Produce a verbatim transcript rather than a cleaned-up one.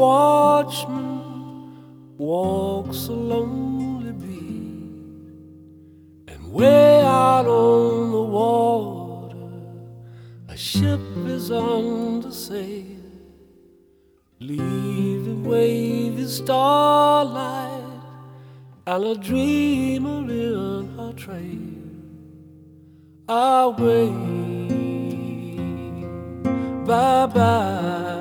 Watchman walks a lonely beat, and way out on the water a ship is under sail, leaving wavy starlight and a dreamer in her trail. Away, bye bye.